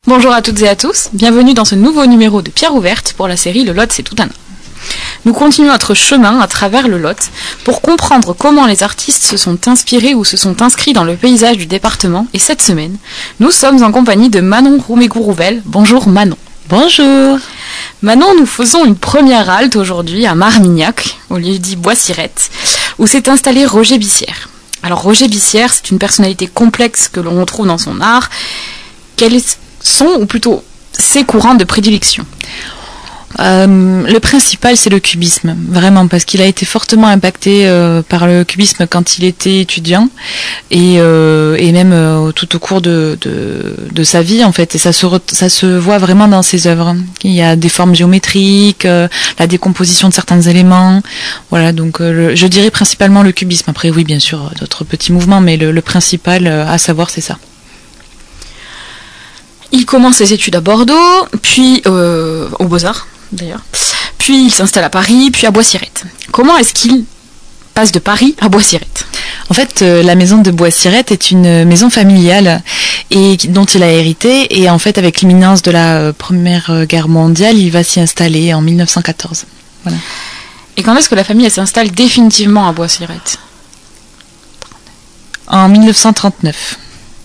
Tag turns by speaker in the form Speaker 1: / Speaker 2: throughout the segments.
Speaker 1: Bonjour à toutes et à tous, bienvenue dans ce nouveau numéro de Pierre Ouverte pour la série Le Lot c'est tout un art. Nous continuons notre chemin à travers le Lot pour comprendre comment les artistes se sont inspirés ou se sont inscrits dans le paysage du département, et cette semaine, nous sommes en compagnie de Manon Roumégou-Rouvel. Bonjour Manon.
Speaker 2: Bonjour.
Speaker 1: Manon, nous faisons une première halte aujourd'hui à Marmignac, au lieu dit Bois-Sirette, où s'est installé Roger Bissière. Alors Roger Bissière, c'est une personnalité complexe que l'on retrouve dans son art. Quels sont, ou plutôt, ses courants de prédilection ?
Speaker 2: Le principal, c'est le cubisme, vraiment, parce qu'il a été fortement impacté par le cubisme quand il était étudiant et même tout au cours de sa vie, en fait. Et ça se voit vraiment dans ses œuvres. Il y a des formes géométriques, la décomposition de certains éléments. Voilà, donc je dirais principalement le cubisme. Après, oui, bien sûr, d'autres petits mouvements, mais le principal à savoir, c'est ça.
Speaker 1: Il commence ses études à Bordeaux, puis aux Beaux-Arts, d'ailleurs. Puis il s'installe à Paris, puis à Bois-Sirette. Comment est-ce qu'il passe de Paris à Bois-Sirette ?
Speaker 2: En fait, la maison de Bois-Sirette est une maison familiale et dont il a hérité. Et en fait, avec l'imminence de la Première Guerre mondiale, il va s'y installer en 1914. Voilà.
Speaker 1: Et quand est-ce que la famille s'installe définitivement à Bois-Sirette ?
Speaker 2: En 1939.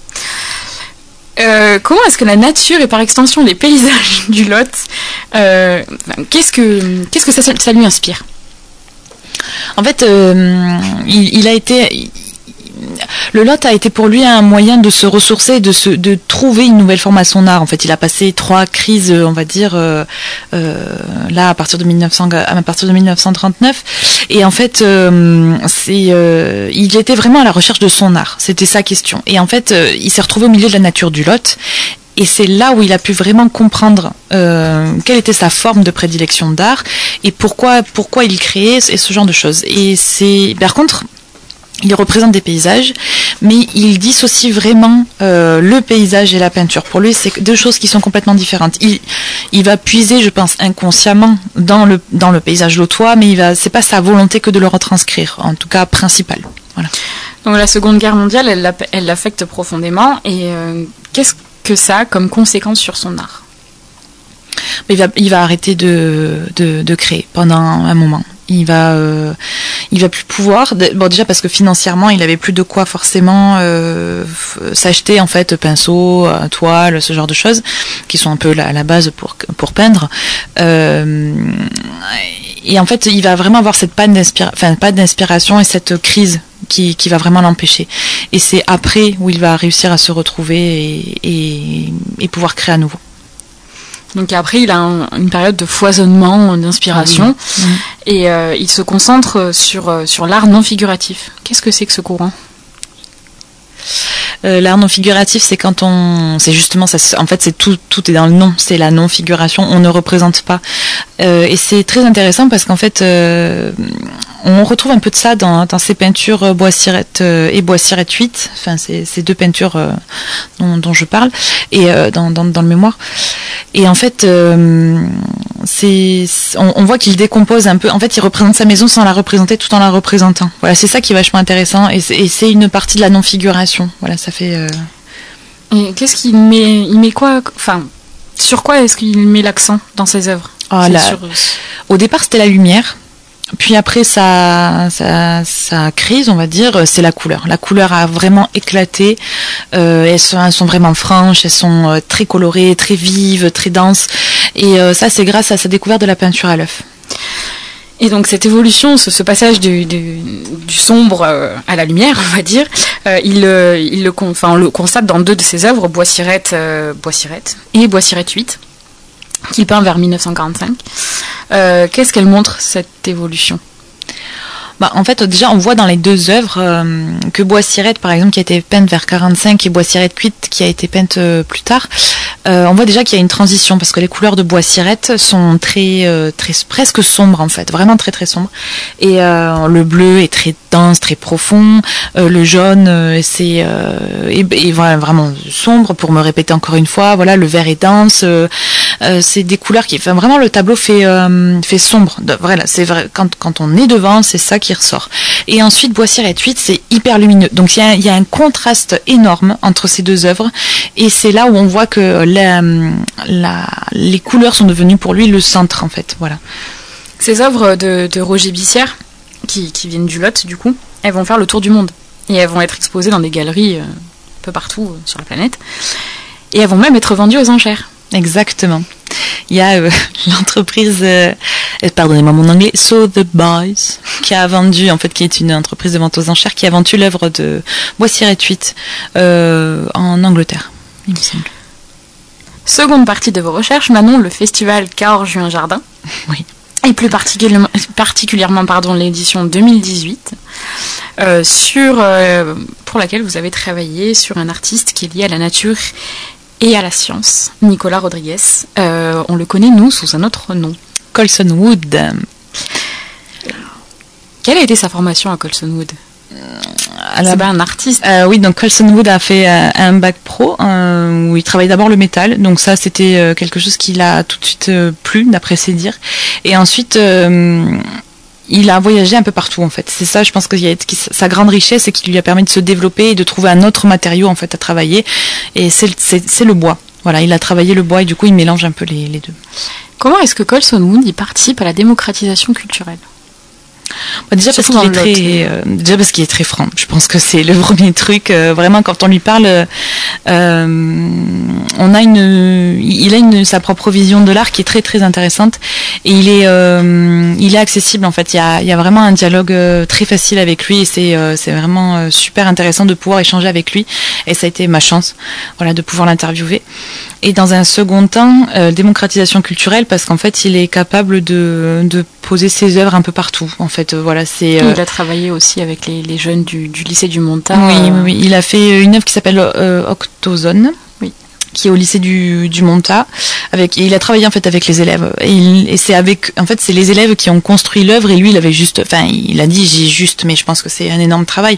Speaker 1: Comment est-ce que la nature et par extension les paysages du Lot, qu'est-ce que ça lui inspire ?
Speaker 2: En fait, le Lot a été pour lui un moyen de se ressourcer, de trouver une nouvelle forme à son art. En fait, il a passé 3 crises, on va dire, là à partir de 1939. Et en fait, il était vraiment à la recherche de son art. C'était sa question. Et en fait, il s'est retrouvé au milieu de la nature du Lot. Et c'est là où il a pu vraiment comprendre quelle était sa forme de prédilection d'art et pourquoi il créait ce genre de choses. Et par contre, il représente des paysages, mais il dissocie vraiment le paysage et la peinture. Pour lui, c'est 2 choses qui sont complètement différentes. Il va puiser, je pense, inconsciemment dans le paysage lotois, mais c'est pas sa volonté que de le retranscrire, en tout cas principale. Voilà.
Speaker 1: Donc la Seconde Guerre mondiale, elle l'affecte profondément. Et qu'est-ce que ça a comme conséquence sur son art ?
Speaker 2: Il va arrêter de créer pendant un moment. Il va plus pouvoir. Bon, déjà parce que financièrement, il avait plus de quoi forcément s'acheter en fait pinceau, toile, ce genre de choses qui sont un peu la base pour peindre. Et en fait, il va vraiment avoir cette panne d'inspiration et cette crise qui va vraiment l'empêcher. Et c'est après où il va réussir à se retrouver et pouvoir créer à nouveau.
Speaker 1: Donc après, il a une période de foisonnement, d'inspiration, et il se concentre sur l'art non figuratif. Qu'est-ce que c'est que ce courant ?
Speaker 2: L'art non figuratif, c'est quand c'est justement ça. En fait, c'est tout est dans le non. C'est la non figuration. On ne représente pas. Et c'est très intéressant parce qu'en fait, on retrouve un peu de ça dans ces peintures Bois-Sirette et Bois-Sirette 8. Enfin, ces 2 peintures dont je parle et dans le mémoire. Et en fait, on voit qu'il décompose un peu. En fait, il représente sa maison sans la représenter, tout en la représentant. Voilà, c'est ça qui est vachement intéressant. Et c'est une partie de la non-figuration. Voilà, ça fait.
Speaker 1: Et qu'est-ce qu'il met ? Il met quoi ? Enfin, sur quoi est-ce qu'il met l'accent dans ses œuvres ?
Speaker 2: Au départ, c'était la lumière. Puis après sa crise, on va dire, c'est la couleur. La couleur a vraiment éclaté. Elles sont vraiment franches, elles sont très colorées, très vives, très denses. Et ça, c'est grâce à sa découverte de la peinture à l'œuf.
Speaker 1: Et donc cette évolution, ce passage du sombre à la lumière, on va dire, on le constate dans 2 de ses œuvres, Bois-Sirette et Bois-Sirette 8. Qu'il peint vers 1945. Qu'est-ce qu'elle montre, cette évolution ?
Speaker 2: En fait, déjà, on voit dans les 2 œuvres que Bois-Sirette, par exemple, qui a été peinte vers 45 et Bois-Sirette 8, qui a été peinte plus tard, on voit déjà qu'il y a une transition parce que les couleurs de Bois-Sirette sont très presque sombres, en fait, vraiment très très sombres. Et le bleu est très dense, très profond. Le jaune, est voilà, vraiment sombre, pour me répéter encore une fois. Voilà, le vert est dense. C'est des couleurs qui, enfin vraiment le tableau fait sombre. Voilà, c'est vrai. Quand on est devant, c'est ça qui ressort. Et ensuite Boissirette 8, c'est hyper lumineux. Donc il y a un contraste énorme entre ces deux œuvres, et c'est là où on voit que les couleurs sont devenues pour lui le centre en fait. Voilà.
Speaker 1: Ces œuvres de Roger Bissière, qui viennent du Lot du coup, elles vont faire le tour du monde et elles vont être exposées dans des galeries un peu partout sur la planète, et elles vont même être vendues aux enchères.
Speaker 2: Exactement. Il y a l'entreprise, pardonnez-moi mon anglais, Sotheby's, qui a vendu, en fait, qui est une entreprise de vente aux enchères, qui a vendu l'œuvre de Boissirette 8 en Angleterre, il me semble.
Speaker 1: Seconde partie de vos recherches, Manon, le festival Cahors Juin Jardin.
Speaker 2: Oui.
Speaker 1: Et plus particulièrement l'édition 2018, pour laquelle vous avez travaillé sur un artiste qui est lié à la nature et à la science, Nicolas Rodriguez. On le connaît, nous, sous un autre nom.
Speaker 2: Colson Wood.
Speaker 1: Quelle a été sa formation à Colson Wood ? C'est pas un artiste.
Speaker 2: Oui, donc Colson Wood a fait un bac pro où il travaille d'abord le métal. Donc ça, c'était quelque chose qui l'a tout de suite plu, d'après ses dires. Et ensuite, il a voyagé un peu partout, en fait. C'est ça, je pense que sa grande richesse, c'est qu'il lui a permis de se développer et de trouver un autre matériau, en fait, à travailler. Et c'est le bois. Voilà, il a travaillé le bois et du coup, il mélange un peu les deux. Comment est-ce que Colson Wood y participe à la démocratisation culturelle ? Déjà parce qu'il est très franc. Je pense que c'est le premier truc. Vraiment, quand on lui parle, il a sa propre vision de l'art qui est très très intéressante, et il est accessible en fait. Il y a vraiment un dialogue très facile avec lui, et c'est vraiment super intéressant de pouvoir échanger avec lui. Et ça a été ma chance, voilà, de pouvoir l'interviewer. Et dans un second temps, démocratisation culturelle, parce qu'en fait, il est capable de poser ses œuvres un peu partout. En fait, voilà,
Speaker 1: il a travaillé aussi avec les jeunes du lycée du Monta.
Speaker 2: Oui, il a fait une œuvre qui s'appelle Octozone. Oui. Qui est au lycée du Monta, et il a travaillé en fait avec les élèves, et c'est les élèves qui ont construit l'œuvre, et lui il a dit mais je pense que c'est un énorme travail,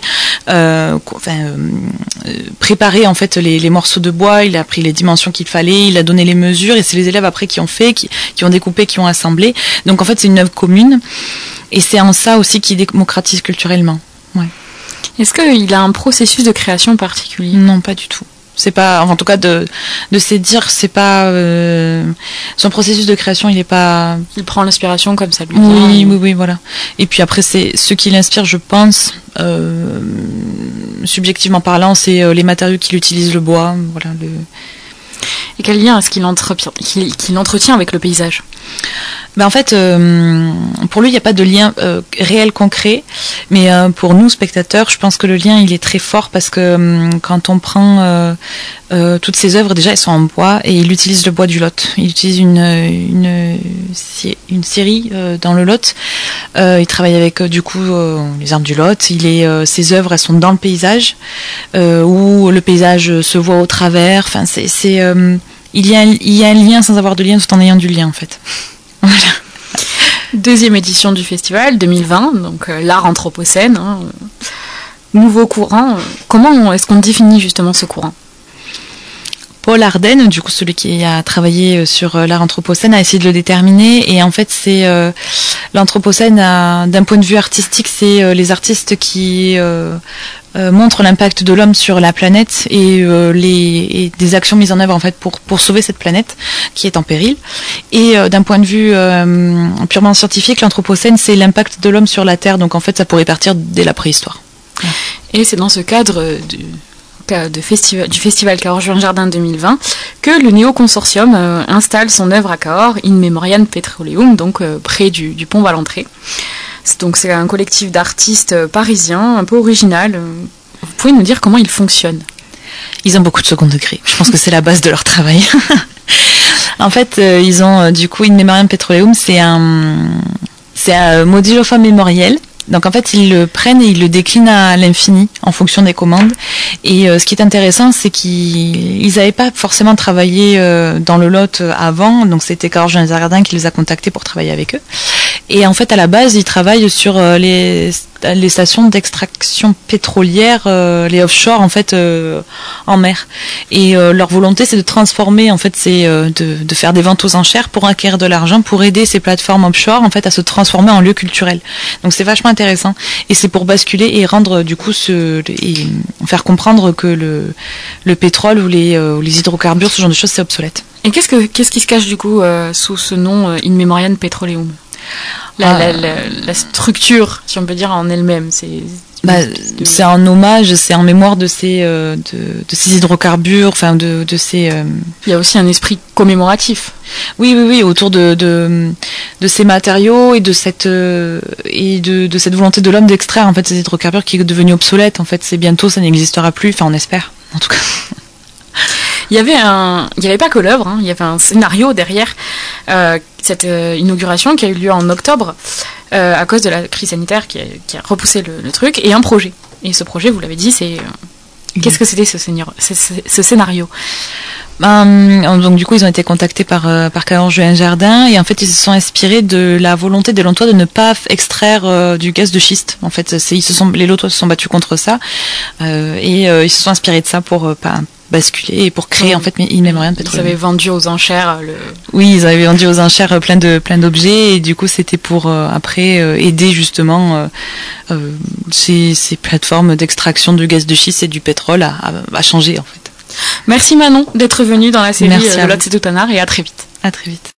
Speaker 2: préparer en fait les morceaux de bois, il a pris les dimensions qu'il fallait, il a donné les mesures, et c'est les élèves après qui ont fait, qui ont découpé, qui ont assemblé. Donc en fait c'est une œuvre commune, et c'est en ça aussi qu'il démocratise culturellement. Ouais.
Speaker 1: Est-ce qu'il a un processus de création particulier ?
Speaker 2: Non, pas du tout. C'est pas, en tout cas de ses dires, c'est pas son processus de création, il est pas.
Speaker 1: Il prend l'inspiration comme ça lui vient.
Speaker 2: Oui, voilà. Et puis après, c'est ce qui l'inspire, je pense, subjectivement parlant, c'est les matériaux qu'il utilise, le bois, voilà.
Speaker 1: Et quel lien est-ce qu'il entretient avec le paysage ?
Speaker 2: En fait, pour lui, il n'y a pas de lien réel, concret, mais pour nous, spectateurs, je pense que le lien, il est très fort, parce que quand on prend toutes ces œuvres, déjà, elles sont en bois, et il utilise le bois du Lot. Il utilise une scierie dans le Lot. Il travaille avec, du coup, les arbres du Lot. Ses œuvres, elles sont dans le paysage, où le paysage se voit au travers. Enfin, il y a un lien sans avoir de lien, tout en ayant du lien, en fait. Voilà.
Speaker 1: Deuxième édition du festival 2020, donc l'art anthropocène, nouveau courant. Comment est-ce qu'on définit justement ce courant ?
Speaker 2: Paul Ardenne, du coup celui qui a travaillé sur l'art anthropocène, a essayé de le déterminer, et en fait c'est l'anthropocène d'un point de vue artistique, c'est les artistes qui montrent l'impact de l'homme sur la planète, et des actions mises en œuvre en fait pour sauver cette planète qui est en péril. Et d'un point de vue purement scientifique, l'anthropocène c'est l'impact de l'homme sur la Terre, donc en fait ça pourrait partir dès la préhistoire.
Speaker 1: Et c'est dans ce cadre du festival Cahors Juin Jardin 2020 que le Néo-Consortium installe son œuvre à Cahors, In Memoriam Petroleum, donc près du pont Valentré. Donc c'est un collectif d'artistes parisiens, un peu original. Vous pouvez nous dire comment ils fonctionnent ?
Speaker 2: Ils ont beaucoup de second degré. Je pense que c'est la base de leur travail. En fait, ils ont du coup In Memoriam Petroleum, c'est un modulophone mémoriel. Donc en fait, ils le prennent et ils le déclinent à l'infini en fonction des commandes. Et ce qui est intéressant, c'est qu'ils n'avaient pas forcément travaillé dans le Lot avant. Donc c'était Cahors Juin Jardin qui les a contactés pour travailler avec eux. Et en fait, à la base, ils travaillent sur les stations d'extraction pétrolière, les offshore en fait en mer. Et leur volonté, c'est de transformer en fait, de faire des ventes aux enchères pour acquérir de l'argent, pour aider ces plateformes offshore en fait à se transformer en lieu culturel. Donc c'est vachement intéressant. Et c'est pour basculer et rendre du coup et faire comprendre que le pétrole ou les hydrocarbures, ce genre de choses, c'est obsolète.
Speaker 1: Et qu'est-ce qui se cache du coup sous ce nom In Memoriam Petroleum? La structure, si on peut dire en elle-même,
Speaker 2: c'est un hommage, c'est en mémoire de ces hydrocarbures, enfin de ces.
Speaker 1: Il y a aussi un esprit commémoratif.
Speaker 2: Oui, autour de ces matériaux et de cette volonté de l'homme d'extraire en fait ces hydrocarbures qui est devenu obsolète. En fait, c'est bientôt ça n'existera plus. Enfin, on espère, en tout cas.
Speaker 1: Il y avait pas que l'œuvre, hein, il y avait un scénario derrière cette inauguration qui a eu lieu en octobre à cause de la crise sanitaire qui a repoussé le truc, et un projet. Et ce projet, vous l'avez dit, c'est qu'est-ce que c'était ce scénario?
Speaker 2: Donc du coup ils ont été contactés par Caron Juin Jardin, et en fait ils se sont inspirés de la volonté des Lontois de ne pas extraire du gaz de schiste. En fait les Lontois se sont battus contre ça, et ils se sont inspirés de ça pour basculer et pour créer en fait In Memoriam Petroleum.
Speaker 1: Ils avaient vendu aux enchères
Speaker 2: Oui, ils avaient vendu aux enchères plein d'objets, et du coup c'était pour après aider justement ces plateformes d'extraction du gaz de schiste et du pétrole à changer en fait.
Speaker 1: Merci Manon d'être venue dans la série de Lot c'est tout un art, et à très vite.
Speaker 2: À très vite.